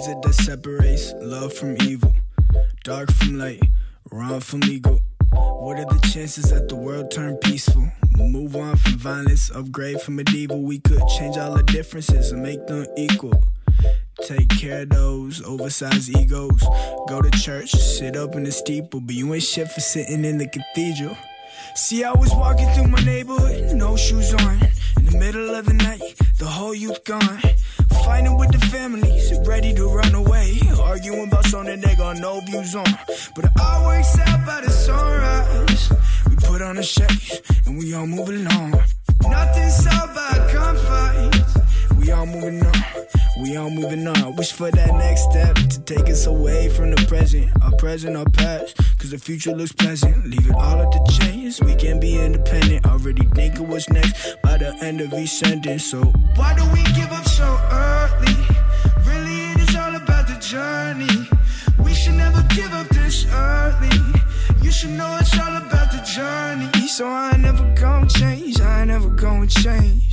is it that separates love from evil? Dark from light, wrong from ego. What are the chances that the world turn peaceful? Move on from violence, upgrade from medieval. We could change all the differences and make them equal. Take care of those oversized egos. Go to church, sit up in the steeple, but you ain't shit for sitting in the cathedral. See, I was walking through my neighborhood, no shoes on. In the middle of the night, the whole youth gone. Fighting with the families, ready to run away. Arguing about something they got no views on. But it all works out by the sunrise. We put on a shades, and we all move along. Nothing's solved by a gunfight. We all moving on, we all moving on. Wish for that next step to take us away from the present, our past. Cause the future looks pleasant. Leave it all at the chance, we can be independent. Already think of what's next by the end of each sentence. So why do we give up so early? Really it is all about the journey. We should never give up this early. You should know it's all about the journey. So I ain't never gonna change, I ain't never gonna change.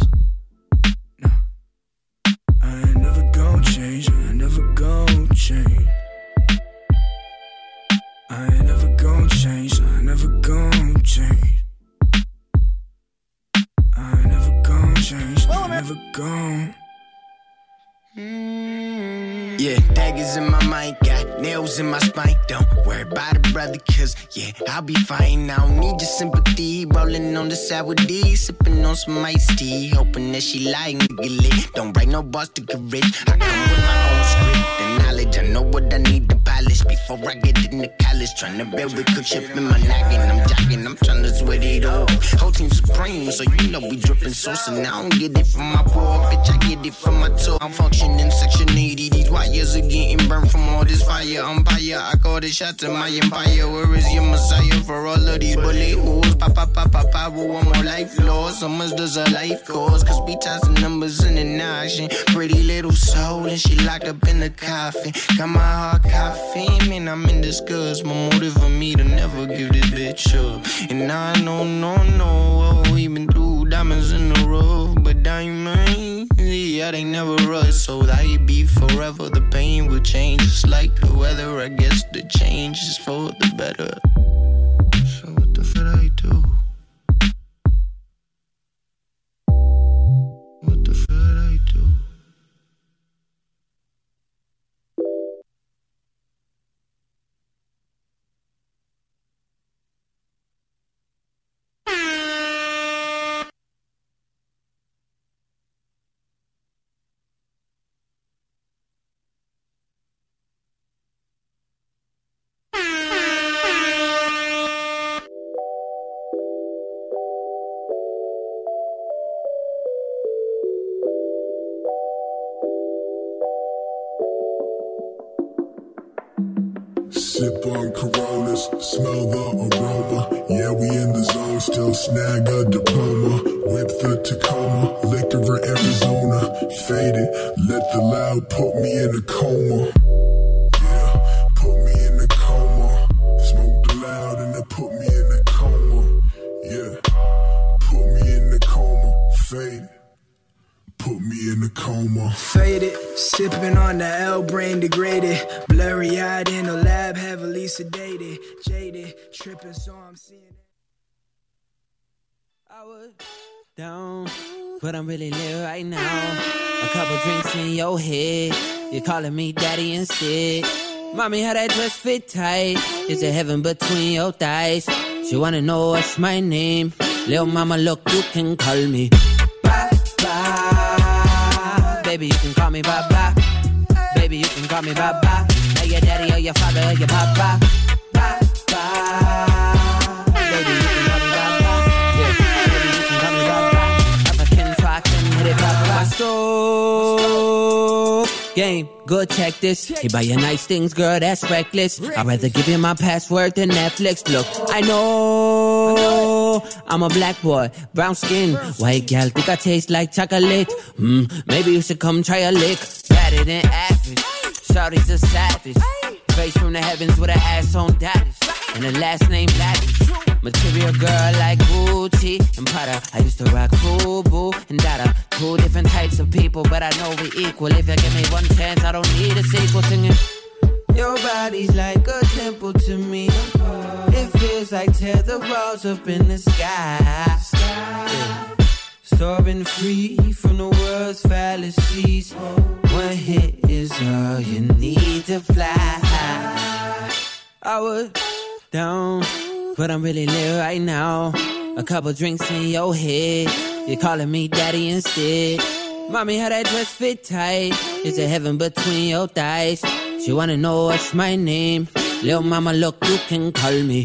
I ain't never gon' change, I ain't never gon' change. I ain't never gon' change, I ain't never gon' change. I ain't never gon' change, I ain't never gon'. Yeah, daggers in my mind, got nails in my spine. Don't worry about it, brother, cause yeah, I'll be fine. I don't need your sympathy. Rolling on the side with D, sipping on some iced tea, hoping that she like me get lit. Don't write no boss to get rich. I come with my own script and knowledge. I know what I need to polish before I get into college. Tryna build with cook ship in my noggin. I'm jogging, I'm tryna sweat it off. Whole team supreme, so you know we dripping sauce. And I don't get it from my poor bitch, I get it from my toe. I'm functioning section 80. These wires are getting burned from all this fire. Umpire, I call the shot to my empire. Where is your messiah for all of these bullet holes? Papa, one more life lost. How much does a life cost? Cause we ties the numbers in an action. Pretty little soul, and she locked up in the coffin. Got my heart coughing, man, I'm in disgust. My motive for me to never give this bitch up. And I know, no, we been through diamonds in the rough. But diamonds, yeah, they never rust. So they be forever, the pain will change. Just like the weather, I guess the change is for the better. So what the fuck I do? What the fuck I do? Sip on Coronas, smell the aroma. Yeah, we in the zone, still snag a diploma. Whip the Tacoma, liquor in Arizona. Faded, let the loud put me in a coma. Yeah, put me in a coma. Smoke the loud and it put me in a coma. Yeah, put me in a coma. Faded, put me in a coma. Faded, sipping on the L, brain degraded. Blurry-eyed in the lab, heavily sedated. Jaded, tripping, so I'm seeing it. I was down, but I'm really lit right now. A couple drinks in your head, you're calling me daddy instead. Mommy, how that dress fit tight? Is it heaven between your thighs? She wanna know what's my name. Lil' mama, look, you can call me Baba. Baby, you can call me Baba. Baby, you can call me Baba. Or your daddy, or your father, or your papa. Baba. Baby, you can call me Baba. Yeah, baby, you can call me Baba. African, so I can hit it Baba. My stove game, good, check this. He buy you nice things, girl, that's reckless. I'd rather give you my password than Netflix. Look, I know I'm a black boy, brown skin. White gal think I taste like chocolate. Maybe you should come try a lick. Better than average. Shawty's a savage. Face from the heavens with her ass on Dallas. And her last name Lavish. Material girl like Gucci and Prada. I used to rock FUBU and Dada. Two different types of people, but I know we equal. If you give me one chance, I don't need a sequel. Singing. Your body's like a temple to me. It feels like tether balls up in the sky. Yeah. Soaring free from the world's fallacies. One hit is all you need to fly. I was down, but I'm really lit right now. A couple drinks in your head, you're calling me daddy instead. Mommy, how that dress fit tight? Is it heaven between your thighs? She wanna know what's my name. Lil' mama, look, you can call me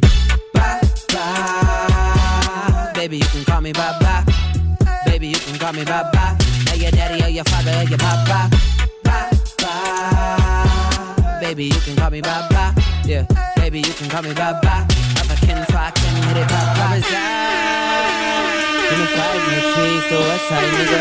Baba. Baby, you can call me Baba. Baby, you can call me Baba. Or your daddy, or your father, or your papa. Baba. Baby, you can call me Baba. Yeah, baby, you can call me Baba. If I can, so I can hit it, Baba. In the flies, in the trees, the west side, nigga.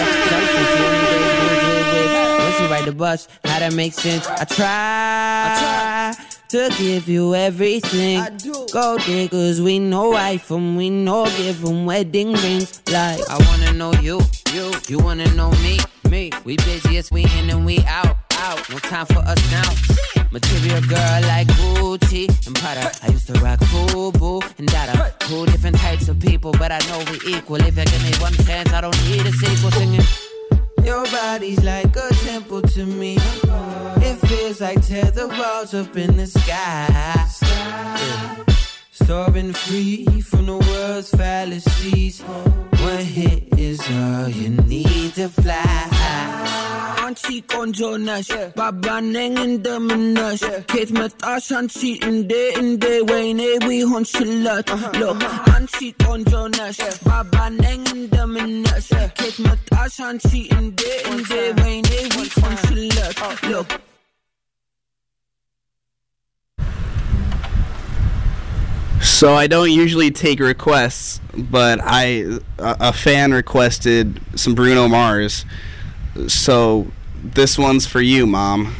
Once you ride the bus, how that make sense? I try to give you everything. Gold diggers, we know wife them, we know give them wedding rings. Like, I wanna know you wanna know me. We busy as we in and we out. No time for us now. Material girl like Gucci and Prada. I used to rock FUBU and Dada. Two different types of people, but I know we equal. If you give me one chance, I don't need a sequel. Singing. Your body's like a temple to me. It feels like tether balls up in the sky. Yeah. Soaring free from the world's fallacies. One hit is all you need to fly. Anchi konjo nash, baba neng in the menash. Kate met ashanchi in the way we hon shilat. Look, anchi konjo nash, baba neng in the menash. Kate met ashanchi in the way we hon shilat. Look. So I don't usually take requests, but a fan requested some Bruno Mars. So this one's for you, Mom.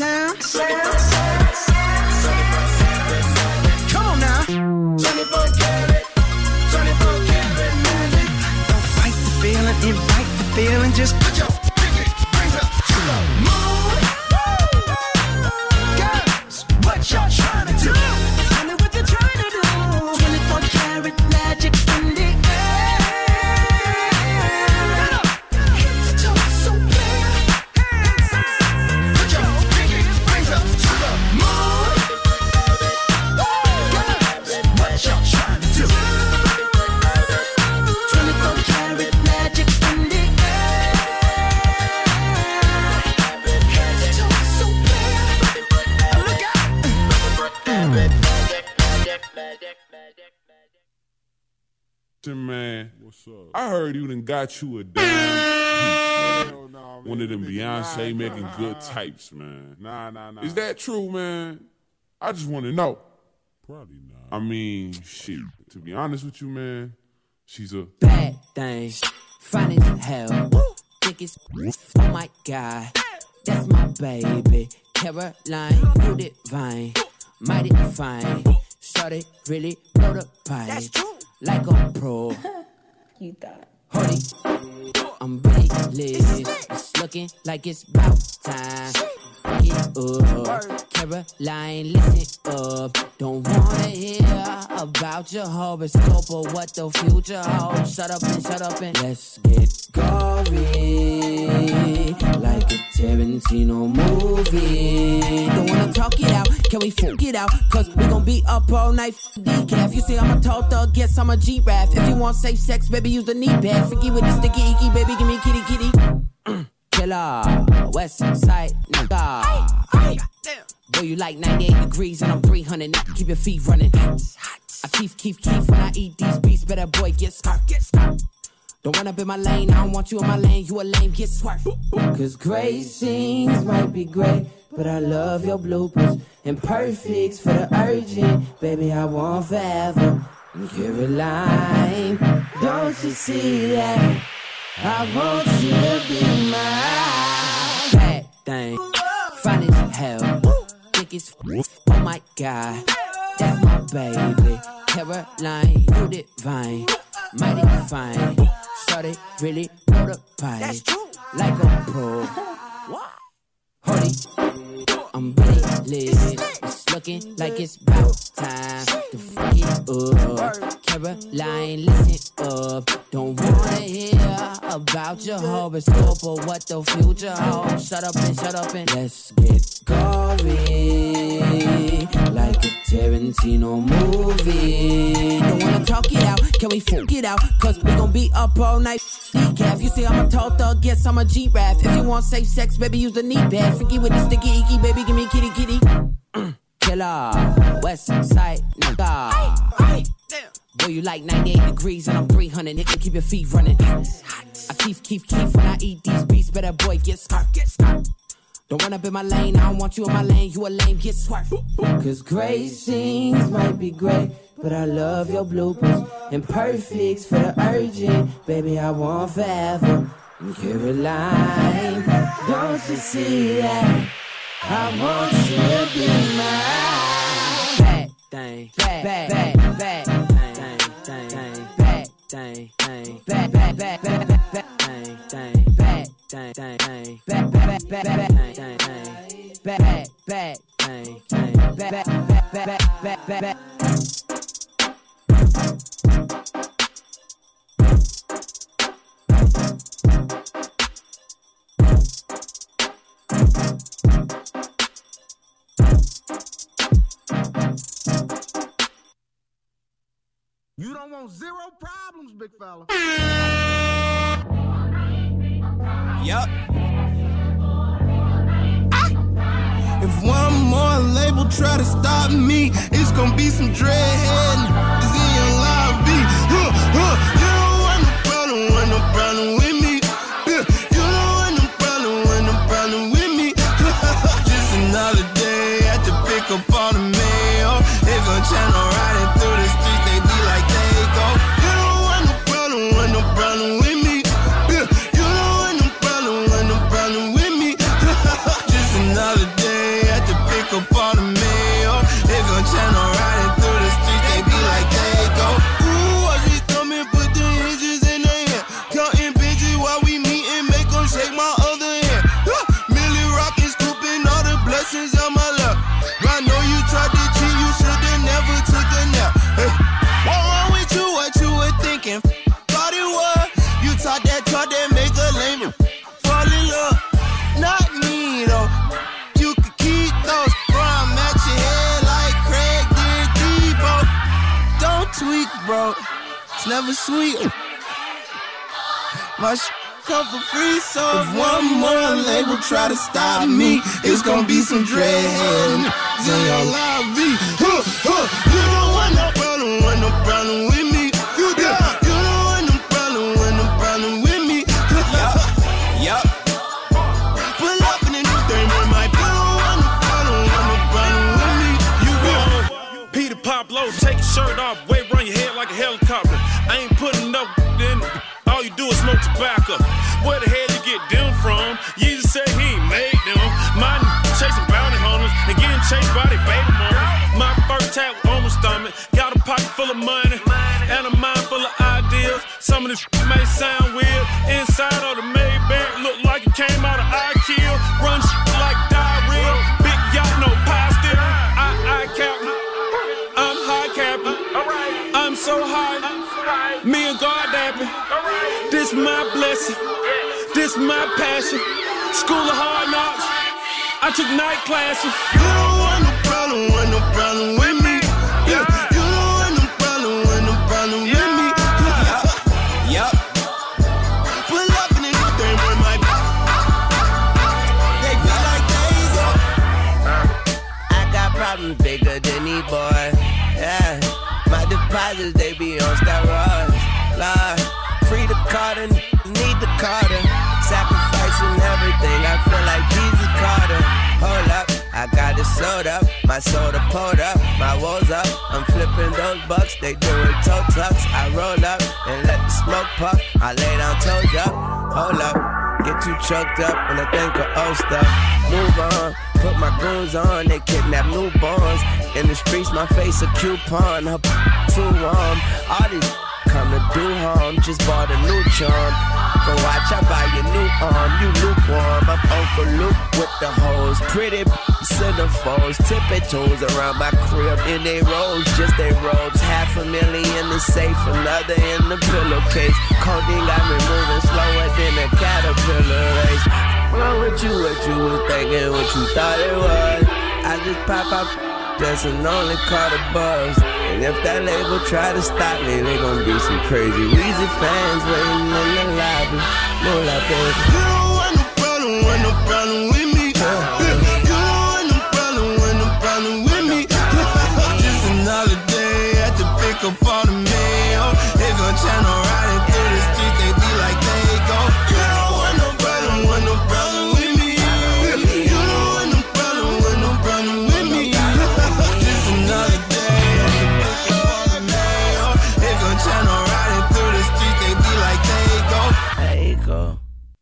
sound. Come on now. 24 karat, 24 karat magic. Don't fight the feeling, invite the feeling. Just put your pinky rings up to the moon. Girls, what y'all trying to do? Tell me what you're trying to do. 24 karat magic in the air. Head to toe so clear. Put your pinky rings up to the moon. Girls, what y'all trying to do? 24 karat magic in the air. Head to toe so clear. Look out. Man, what's up? I heard you done got you a damn piece, man. Nah, one of them Beyonce making good types, man. Nah. Is that true, man? I just want to know. Probably not. I mean, shit. To be honest with you, man, she's a bad thing, fine as hell. Think it's oh my god, that's my baby. Caroline, you divine, mighty fine. Shorty really blow the pipe. That's true. Like a pro. You thought. Holy, I'm really lit. It's looking like it's about time. Get up, Caroline, listen up. Don't wanna hear about your horoscope or what the future holds. Shut up and let's get gory, like a Tarantino movie. Don't wanna talk it out, can we fuck it out? Cause we gon' be up all night, decaf. You say I'm a tall thug, guess I'm a G-Rap. If you want safe sex, baby, use the knee pad. Forget with the sticky icky, baby, give me kitty. Killer, West Side, nigga. Boy, you like 98 degrees and I'm 300, nigga, keep your feet running. I keep when I eat these beats, better boy, get scarf. Don't run up in my lane, I don't want you in my lane, you a lame, get swerved. Cause great scenes might be great, but I love your bloopers. And perfects for the urgent, baby, I want forever. Caroline, don't you see that? I want you to be mine. Bad thing, fine as hell. Think it's oh my god, that's my baby. Caroline, you divine, mighty fine. Shorty really blow the pipe. Like a pro. Holy, I'm really lit. It's looking like it's about time to fuck it up. Caroline, listen up. Don't wanna hear about your horoscope or what the future holds. Shut up and let's get gory, like a Tarantino movie. Don't wanna talk it out, can we fuck it out? Cause we gon' be up all night, decaf. You say I'm a tall thug, guess I'm a G-Rap. If you want safe sex, baby, use the knee pad. Forget with the sticky icky, baby, give me kitty. Killer, West Side, nigga. Boy, you like 98 degrees and I'm 300, nigga, keep your feet running. I keep when I eat these beats, better boy, get scarf. Don't run up in my lane, I don't want you in my lane, you a lame, get swerved. Cause great scenes might be great, but I love your bloopers. And perfects for the urgent, baby, I want forever. Caroline, don't you see that? I want you to be mine. Bad thing, bad thing, bad thing, bad thing, bad You don't want zero problems, big fella. Yup. If one more label try to stop me, it's gonna be some dreadhead niggas in your lobby. You don't want no problem with me. You don't want no problem with me. Just another day at the pick up all the mail. They gon' channel riding through the streets, they be like they go. You don't want no problem with me. You don't want no problem with me. Just another day pick up all the mail. They gon' channel riding through the streets, they be like, they go. Ooh, I just come and put the hinges in their hand. Counting bitches while we meet and make them shake my other hand. Millie rockin', scooping all the blessings on my lap. I know you tried to cheat, you should've never took a nap. Hey, what wrong with you, what you were thinking? Thought it was, you taught that make a lame fall in love. Not me though, you could keep those. Bro, I'm at your head like Craig did Debo. Don't tweak, bro, it's never sweet. My come for free, so if one more label try to stop me, it's gonna be some dreadhead in your lobby. You don't want no problem with me. You don't want no problem with me. Yup. Pull up in the new thing, man, my you don't want no problem with me. You go. Peter Pablo, take your shirt off, wave around your head like a helicopter. I ain't putting up in. All you do is smoke tobacco. Where the hell you get them from? Jesus said he ain't made them. My chasing bounty hunters and getting chased by their baby mamas. My first tap on my stomach. Got a pocket full of money and a mind full of ideas. Some of this may sound weird. Inside of the Maybach look like it came out of IKEA. Run like diarrhea. Big yacht, no pie still. I captain. I'm high captain. I'm so high. Me and God dapping. This my blessing. This my passion. School of hard knocks. I took night classes. You don't want no problem with me. Yeah. You don't want no problem with me. Yup. Pull up in the new thing, man, my they be like, they go. I got problems bigger than these boys. Yeah. My deposits, they be on steroids. Lord, free the Carter, need the Carter. Sacrificing everything, I feel like Jesus Carter. Hold up, I got it sold up. My soda pulled up, my woes up. I'm flipping those bucks, they doing toe tucks. I roll up and let the smoke puff. I lay down toes up, hold up. Get too choked up when I think of old stuff. Move on, put my goons on, they kidnap newborns. In the streets, my face a coupon, her too warm. All these come to do harm, just bought a new charm. But watch, I buy your new arm, you lukewarm. I'm Uncle Luke with the hoes, pretty centerfolds, tipping toes around my crib in they robes, just they robes. $500,000 in the safe, another in the pillowcase. Codeine got me moving slower than a caterpillar race. Wrong with you, what you was thinking, what you thought it was. I just pop up, that's an only call the buzz. And if that label try to stop me, they gon' be some crazy Weezy fans waiting in the lobby. No like baby. You don't want no problem with me. You don't want no problem with me. Just another day at the pick up all the mail. They gon' channel riding through the streets, they be like, they go. You don't want no problem with me. You don't want no problem with me. Just another day at the pick up all the mail. They gon' channel riding through the streets, they be like, they go. There you go.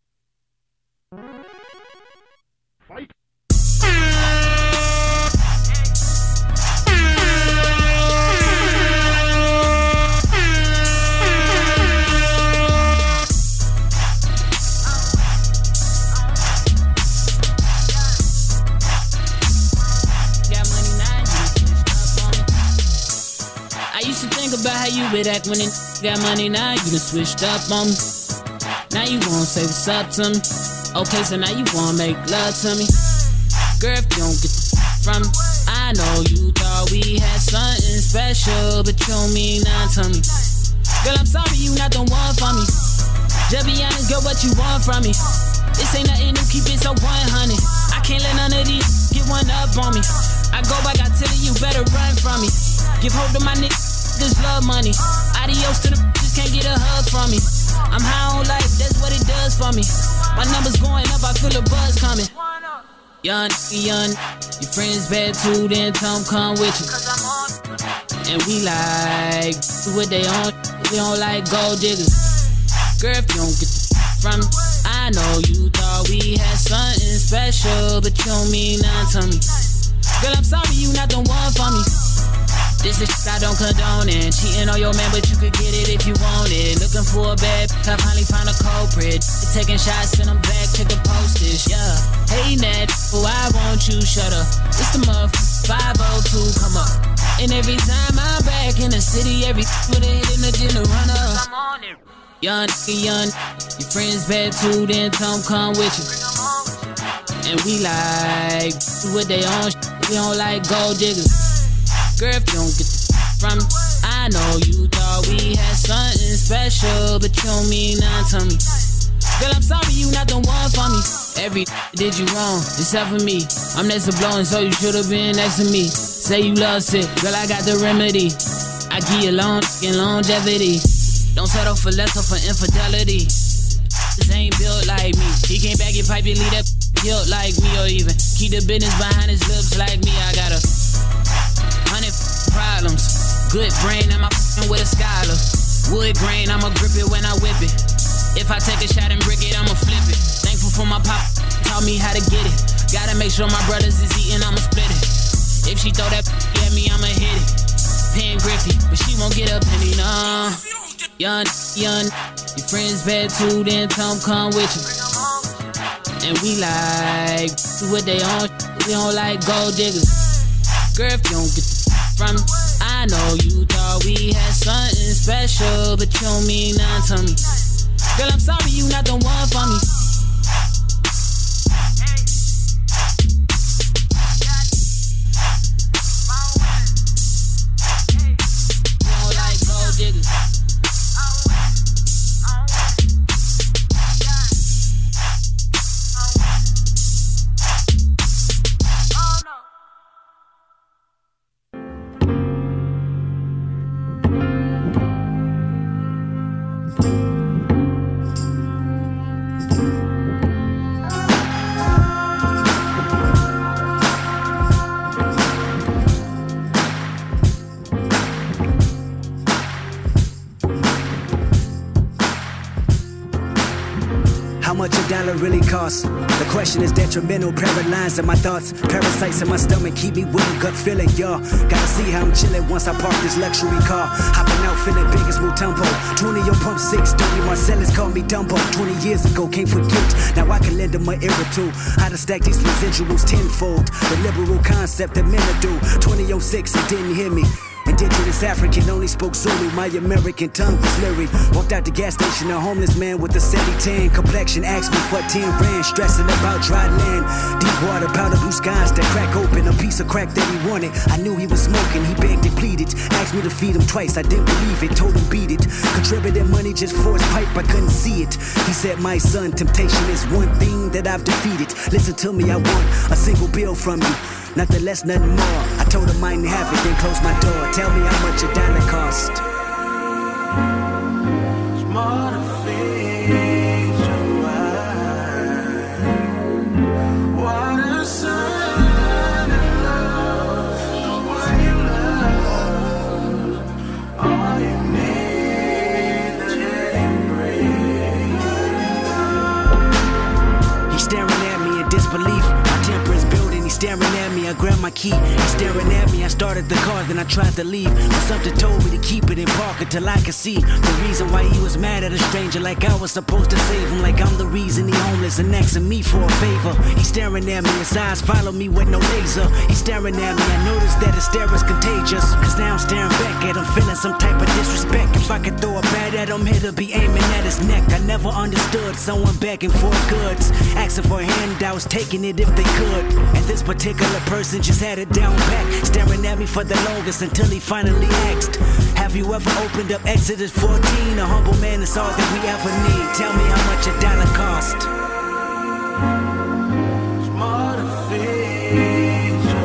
About how you would act when it got money, now you done switched up on me. Now you wanna say what's up to me. Okay, so now you wanna make love to me. Girl, if you don't get the from me, I know you thought we had something special, but you don't mean nothing to me. Girl, I'm sorry you not the one for me. Just be honest, girl, what you want from me. This ain't nothing new, keep it so 100. I can't let none of these get one up on me. I go back, I tell you better run from me. Give hold to my niggas. This love money. Adios to the bitches, can't get a hug from me. I'm high on life, that's what it does for me. My numbers going up, I feel a buzz coming. Young, your friends bad too, then tell them come with you. And we like what they on, we don't like gold diggers. Girl, if you don't get the from me, I know you thought we had something special, but you don't mean nothing to me. Girl, I'm sorry you not the one for me. This is shit I don't condone it. Cheating on your man, but you could get it if you want it. Looking for a bad bitch, I finally found a culprit. Taking shots, send them back to the postage, yeah. Hey, Nat, oh, I want you, shut up. It's the month 502, come up. And every time I'm back in the city, every with a hit in the gym to run up. Young, your friends bad too, then Tom come with you. And we like, what they on, we don't like gold diggers. Girl, if you don't get the from me, I know you thought we had something special, but you don't mean nothing to me. Girl, I'm sorry you not the one for me. Every did you wrong, except for me. I'm next to blowing, so you should've been next to me. Say you love sick, girl, I got the remedy. I give you long and longevity. Don't settle for less or for infidelity. This ain't built like me. He can't back your pipe, you leave that guilt like me, or even keep the business behind his lips like me. I got a 100 problems. Good brain, I'm a with a scholar. Wood grain, I'ma grip it when I whip it. If I take a shot and brick it, I'ma flip it. Thankful for my pop, taught me how to get it. Gotta make sure my brothers is eating, I'ma split it. If she throw that at me, I'ma hit it. Pen Griffey, but she won't get a penny, nah. Young, your friends bad too, then Tom come with you. And we like, what they on, we don't like gold diggers. Girl, if you don't get the from me, I know you thought we had something special, but you don't mean nothing to me. Girl, I'm sorry you not the one for me. You don't like gold diggers. Really costs. The question is detrimental, paralyzed in my thoughts. Parasites in my stomach keep me with a gut feeling, y'all. Gotta see how I'm chilling once I park this luxury car. Hopping out feeling big as Mutombo. 20 on pump 6, 30 Marcellus called me Dumbo. 20 years ago, came for guilt. Now I can lend them my ear too. How to stack these residuals tenfold. The liberal concept that men do. 2006, it didn't hear me. Indigenous African, only spoke Zulu. My American tongue was lyric. Walked out the gas station, a homeless man with a 70-tan complexion. Asked me for 10 rand, stressing about dry land. Deep water, powder blue skies that crack open. A piece of crack that he wanted. I knew he was smoking, he begged and pleaded. Asked me to feed him twice, I didn't believe it. Told him beat it. Contributed money just for his pipe, I couldn't see it. He said, my son, temptation is one thing that I've defeated. Listen to me, I want a single bill from you. Nothing less, nothing more. I told him I didn't have it, then closed my door. Tell me how much a dollar cost. It's more to feed your mind. Water, sun, and love. The one you love. All you need that you bring. He's staring at me in disbelief. My temper is building. He's staring at me, I grabbed my key. He's staring at me, I started the car, then I tried to leave. But something told me to keep it in park until I could see the reason why he was mad at a stranger. Like I was supposed to save him, like I'm the reason he homeless and asking me for a favor. He's staring at me, his eyes follow me with no laser. He's staring at me, I noticed that his stare is contagious. Cause now I'm staring back at him, feeling some type of disrespect. If I could throw a bat at him, it'll be aiming at his neck. I never understood someone begging for goods, asking for handouts, taking it if they could. And this particular person just had it down back, staring at me for the longest until he finally asked, have you ever opened up Exodus 14? A humble man is all that we ever need. Tell me how much a dollar cost. It's more to feed your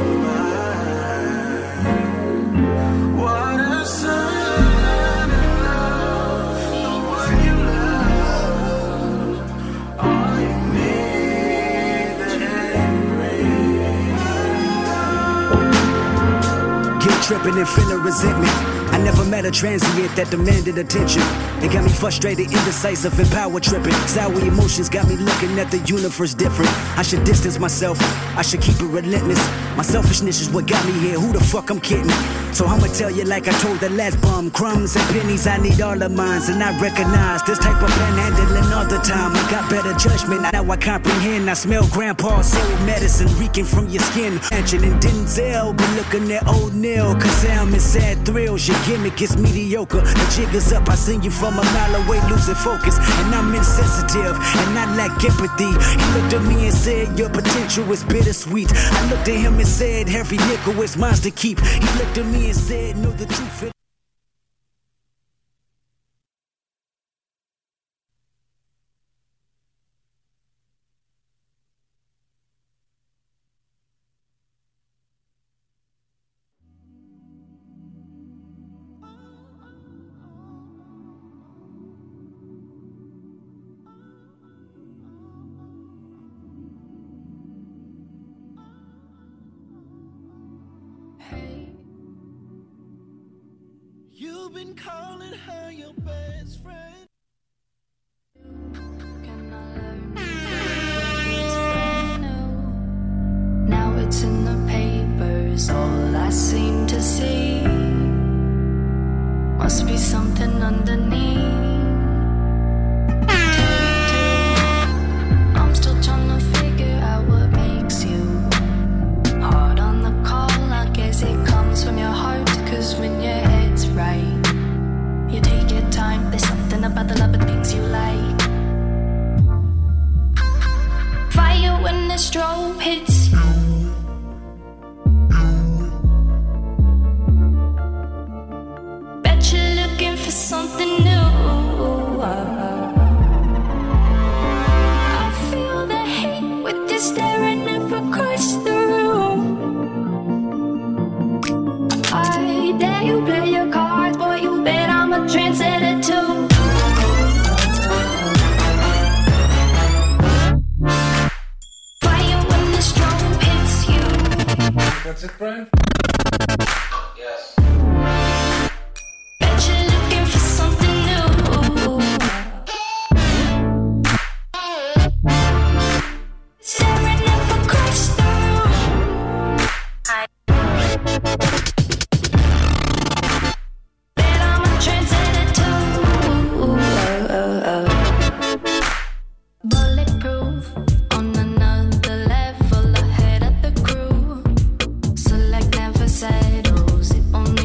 mind. Water, sun, and love. The one you love. All you need that you bring. Guilt tripping and feeling resentment. I never met a transient that demanded attention. It got me frustrated, indecisive, and power tripping. Sour emotions got me looking at the universe different. I should distance myself, I should keep it relentless. My selfishness is what got me here, who the fuck I'm kidding? So I'ma tell you like I told the last bum. Crumbs and pennies, I need all of mine. And I recognize this type of panhandling all the time. I got better judgment, now I comprehend. I smell grandpa's soul medicine reeking from your skin. Mansion and Denzel, but looking at old Neil. Cause I'm in sad thrills, your gimmick is mediocre. The jig is up, I seen you from a mile away losing focus. And I'm insensitive, and I lack empathy. He looked at me and said, your potential is bittersweet. I looked at him and said, every nickel is mine to keep. He looked at me and said, know the truth. You've been calling her your best friend. Now it's in the papers, all I seem to see. Must be something underneath. I'm still trying to figure out what makes you hard on the call. I guess it comes from your heart, cause when your head's right, you take your time. There's something about the love of things you like. Fire when the strobe hits you. Bet you're looking for something new. I feel the hate with you staring up across the room. I dare you play your cards, boy, you bet I'm a trendsetter too. Fire when the strobe hits you. That's it, Brian? Yes. Bet you're looking for something new. Staring up across the room. Bet I'm a trendsetter too. Bulletproof, on another level, ahead of the crew. Select never settles, it only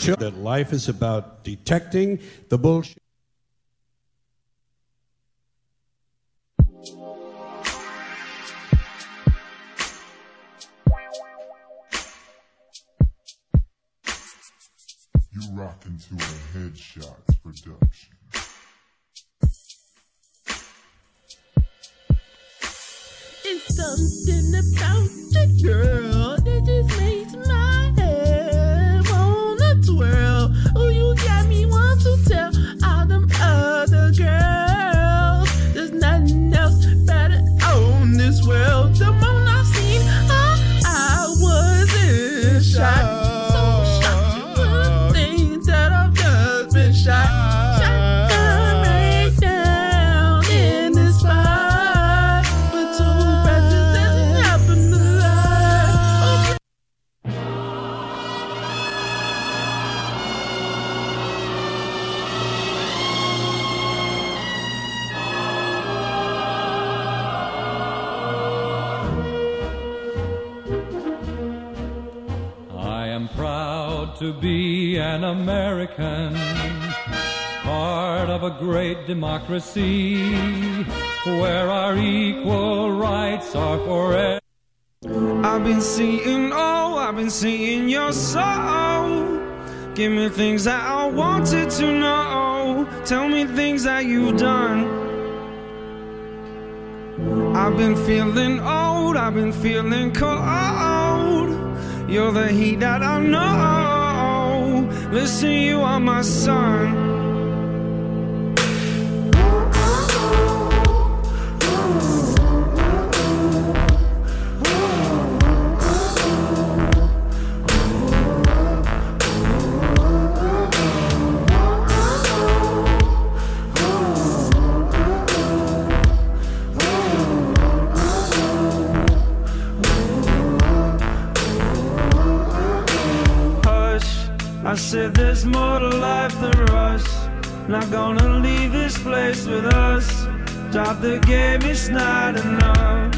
children that life is about detecting the bullshit. You rock into a Headshots production. It's something about the girl that just makes my head wanna twirl. Oh, you got me want to tell all them other girls there's nothing else better on this world. The moment I seen her, I was in shock. So shocked to the things that I've just been shot. Shotgun right down in the spot. But too precious doesn't happen to lie. Okay. I am proud to be an American, part of a great democracy, where our equal rights are forever. I've been seeing your soul. Give me things that I wanted to know. Tell me things that you've done. I've been feeling old, I've been feeling cold. You're the heat that I know. Listen, you are my sun. I said there's more to life than rush. Not gonna leave this place with us. Drop the game, it's not enough.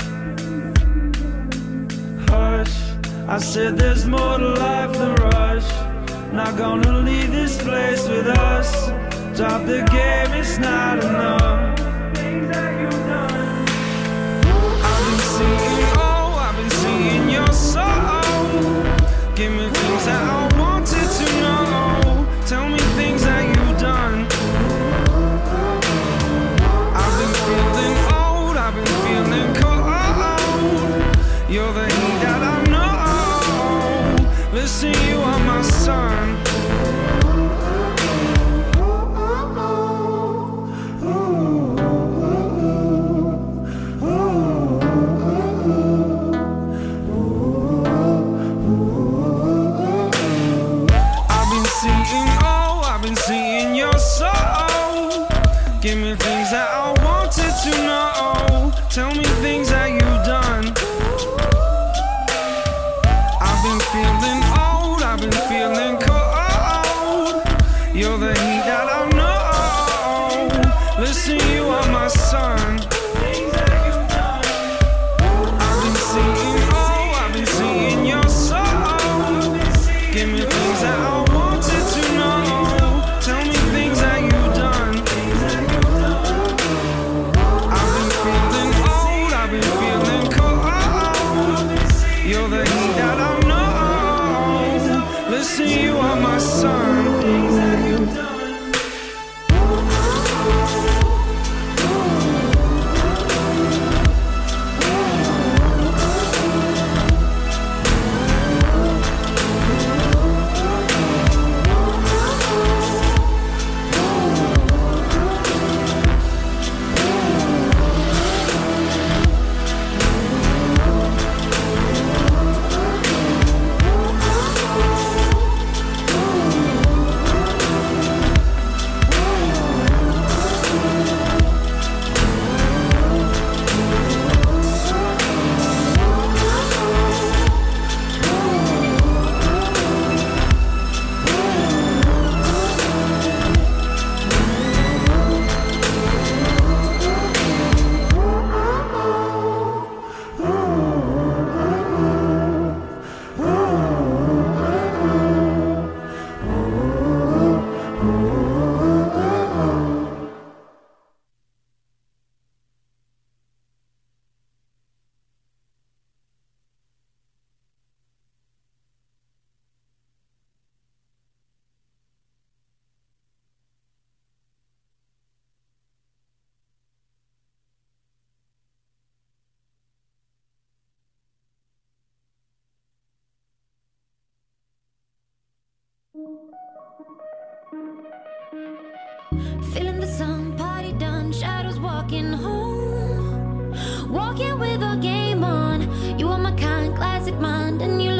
Hush, I said there's more to life than rush. Not gonna leave this place with us. Drop the game, it's not enough. I've been seeing your soul. Give me things that I wanted to know. Tell me things that you've done. I've been feeling old, I've been feeling cold. You're the heat that I know. Listen, you are my sun.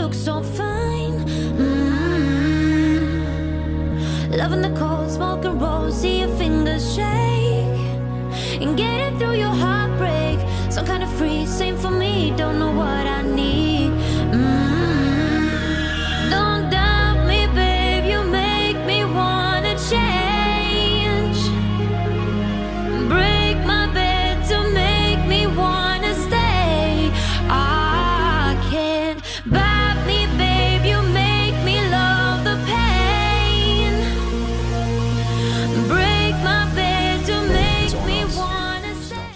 look so fine. Loving the cold, smoking rolls, see your fingers shake, and getting through your heartbreak. Some kind of free, same for me, don't know what I need. Don't doubt me, babe, you make me wanna change. Break my bed to make me wanna stay. I can't buy me, babe, you make me love the pain. Break my bed to make me wanna stay.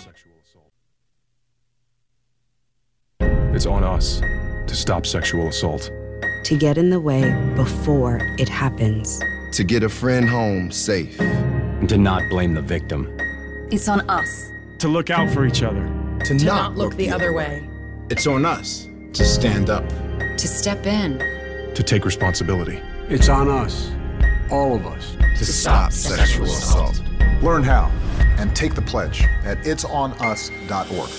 It's on us to stop sexual assault. To get in the way before it happens. To get a friend home safe. And to not blame the victim. It's on us. To look out for each other. To not look the other way. It's on us to stand up. To step in. To take responsibility. It's on us, all of us, to stop sexual assault. Learn how and take the pledge at itsonus.org.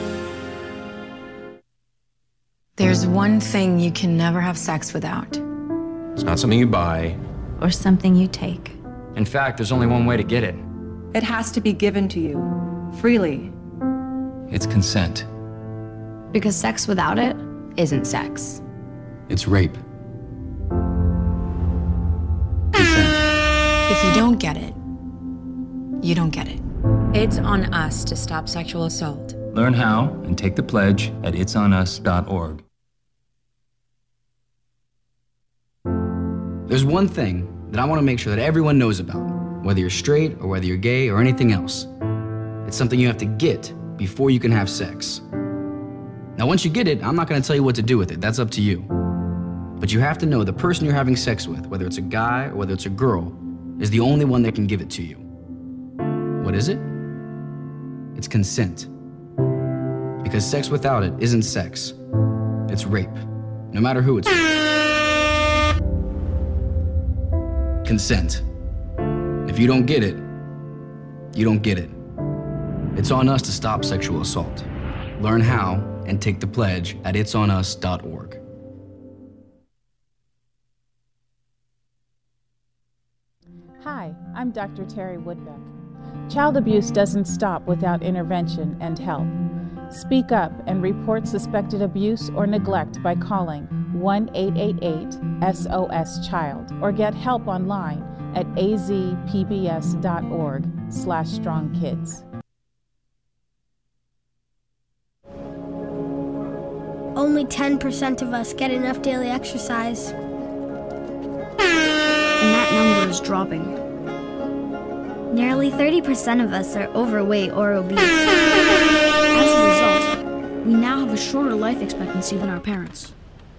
There's one thing you can never have sex without. It's not something you buy. Or something you take. In fact, there's only one way to get it. It has to be given to you, freely. It's consent. Because sex without it isn't sex. It's rape. If you don't get it, you don't get it. It's on us to stop sexual assault. Learn how and take the pledge at itsonus.org. There's one thing that I want to make sure that everyone knows about, whether you're straight or whether you're gay or anything else. It's something you have to get before you can have sex. Now, once you get it, I'm not going to tell you what to do with it. That's up to you. But you have to know the person you're having sex with, whether it's a guy or whether it's a girl, is the only one that can give it to you. What is it? It's consent. Because sex without it isn't sex. It's rape. No matter who it's with. Consent. If you don't get it, you don't get it. It's on us to stop sexual assault. Learn how and take the pledge at itsonus.org. Hi, I'm Dr. Terry Woodbeck. Child abuse doesn't stop without intervention and help. Speak up and report suspected abuse or neglect by calling 1-888-SOS-CHILD or get help online at azpbs.org/strongkids. Only 10% of us get enough daily exercise. And that number is dropping. Nearly 30% of us are overweight or obese. As a result, we now have a shorter life expectancy than our parents.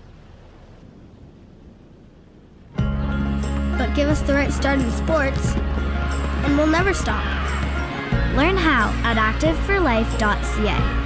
But give us the right start in sports, and we'll never stop. Learn how at activeforlife.ca.